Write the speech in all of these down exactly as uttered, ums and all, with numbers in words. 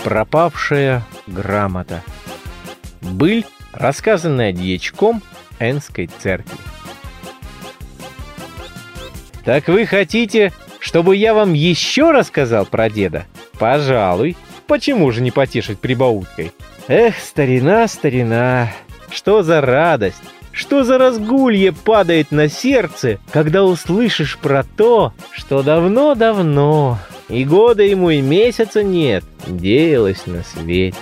Пропавшая грамота. Быль, рассказанная дьячком Энской церкви. Так вы хотите, чтобы я вам еще рассказал про деда? Пожалуй. Почему же не потешить прибауткой? Эх, старина, старина, что за радость, что за разгулье падает на сердце, когда услышишь про то, что давно-давно, и года ему, и месяца нет, деялось на свете.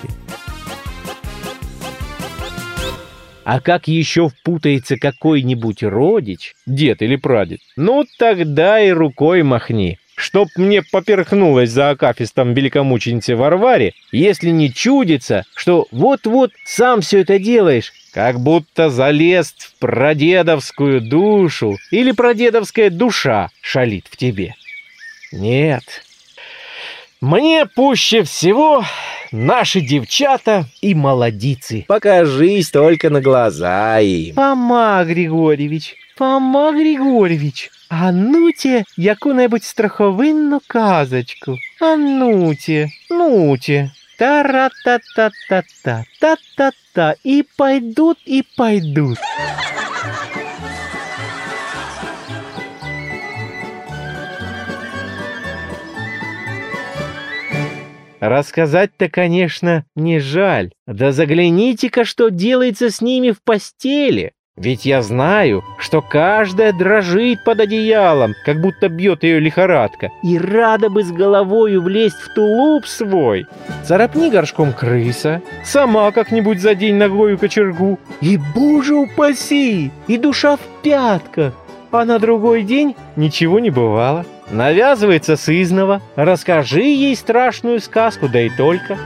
А как еще впутается какой-нибудь родич, дед или прадед, ну тогда и рукой махни, чтоб мне поперхнулось за акафистом великомученицы Варваре, если не чудится, что вот-вот сам все это делаешь, как будто залез в прадедовскую душу или прадедовская душа шалит в тебе. Нет, мне пуще всего наши девчата и молодицы. Покажись только на глаза им. Фома Григорьевич, Фома Григорьевич, а нуте яку-небудь страховинну казочку. А нуте, нуте. Та-ра-та-та-та-та, та-та-та. И пойдут, и пойдут. Рассказать-то, конечно, не жаль. Да загляните-ка, что делается с ними в постели. Ведь я знаю, что каждая дрожит под одеялом, как будто бьет ее лихорадка, и рада бы с головою влезть в тулуп свой. Царапни горшком крыса, сама как-нибудь задень ногою кочергу, и, боже упаси, и душа в пятках. А на другой день ничего не бывало. Навязывается сызнова, расскажи ей страшную сказку, да и только.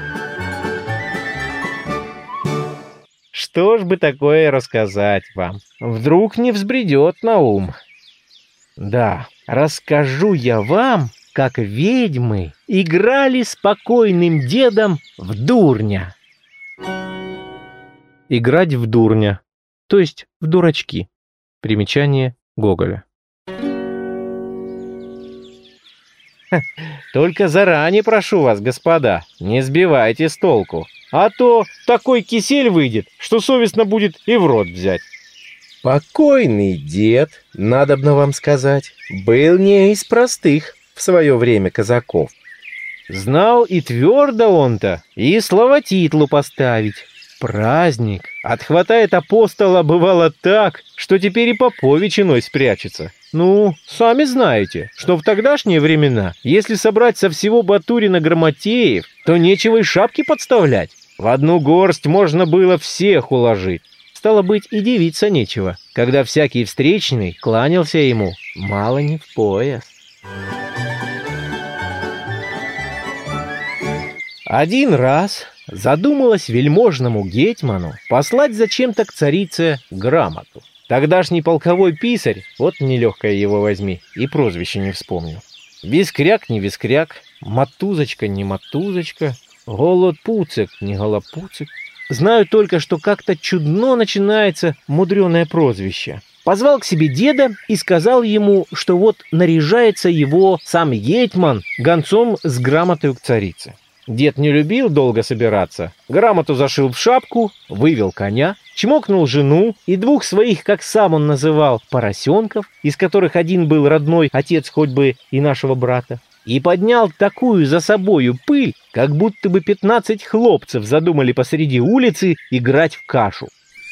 Что ж бы такое рассказать вам? Вдруг не взбредет на ум. Да, расскажу я вам, как ведьмы играли с покойным дедом в дурня. Играть в дурня, то есть в дурачки. Примечание Гоголя. Только заранее прошу вас, господа, не сбивайте с толку. А то такой кисель выйдет, что совестно будет и в рот взять. Покойный дед, надобно вам сказать, был не из простых в свое время казаков. Знал и твердо он-то, и словотитлу поставить. Праздник отхватает апостола бывало так, что теперь и попович иной спрячется. Ну, сами знаете, что в тогдашние времена, если собрать со всего Батурина грамотеев, то нечего и шапки подставлять. В одну горсть можно было всех уложить. Стало быть, и дивиться нечего, когда всякий встречный кланялся ему мало не в пояс. Один раз задумалось вельможному гетьману послать зачем-то к царице грамоту. Тогдашний полковой писарь, вот нелегкое его возьми, и прозвище не вспомню. Вискряк не вискряк, матузочка не матузочка, голопуцик не голопуцик. Знаю только, что как-то чудно начинается мудреное прозвище. Позвал к себе деда и сказал ему, что вот наряжается его сам гетьман гонцом с грамотой к царице. Дед не любил долго собираться, грамоту зашил в шапку, вывел коня, чмокнул жену и двух своих, как сам он называл, поросенков, из которых один был родной отец хоть бы и нашего брата, и поднял такую за собою пыль, как будто бы пятнадцать хлопцев задумали посреди улицы играть в кашу.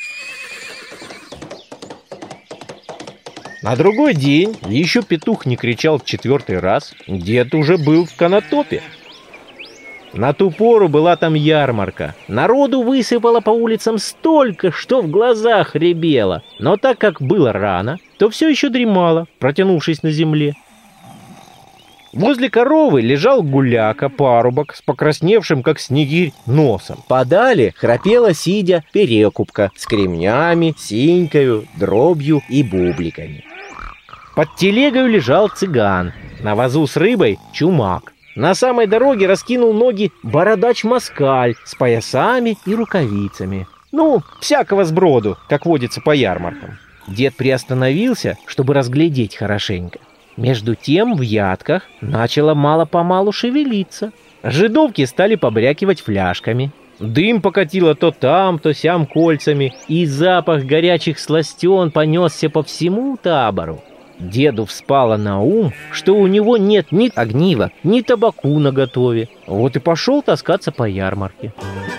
На другой день еще петух не кричал в четвертый раз, дед уже был в канатопе. На ту пору была там ярмарка. Народу высыпало по улицам столько, что в глазах рябело. Но так как было рано, то все еще дремало, протянувшись на земле. Возле коровы лежал гуляка, парубок, с покрасневшим, как снегирь, носом. Подали храпела сидя перекупка с кремнями, синькою, дробью и бубликами. Под телегою лежал цыган, на вазу с рыбой чумак. На самой дороге раскинул ноги бородач-москаль с поясами и рукавицами. Ну, всякого сброду, как водится по ярмаркам. Дед приостановился, чтобы разглядеть хорошенько. Между тем в ядках начало мало-помалу шевелиться. Жидовки стали побрякивать фляжками. Дым покатило то там, то сям кольцами, и запах горячих сластен понесся по всему табору. Деду вспало на ум, что у него нет ни огнива, ни табаку наготове. Вот и пошел таскаться по ярмарке.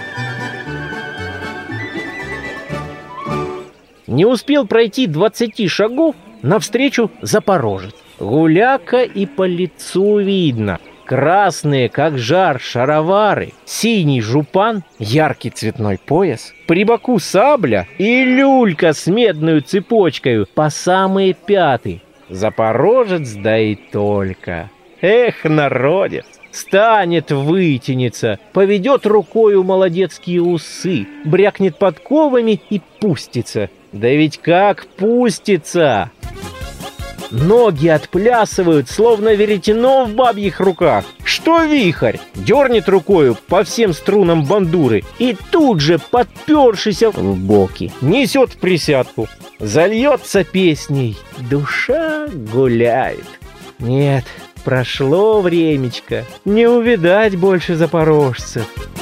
Не успел пройти двадцати шагов, навстречу запорожец. Гуляка и по лицу видно. Красные, как жар, шаровары, синий жупан, яркий цветной пояс, при боку сабля и люлька с медную цепочкою по самые пяты. Запорожец, да и только. Эх, народец! Станет, вытянется, поведет рукою молодецкие усы, брякнет подковами и пустится. Да ведь как пустится! Ноги отплясывают, словно веретено в бабьих руках. Что вихрь? Дернет рукою по всем струнам бандуры и тут же, подпершися в боки, несет в присядку. Зальется песней «Душа гуляет». Нет, прошло времечко, не увидать больше запорожцев.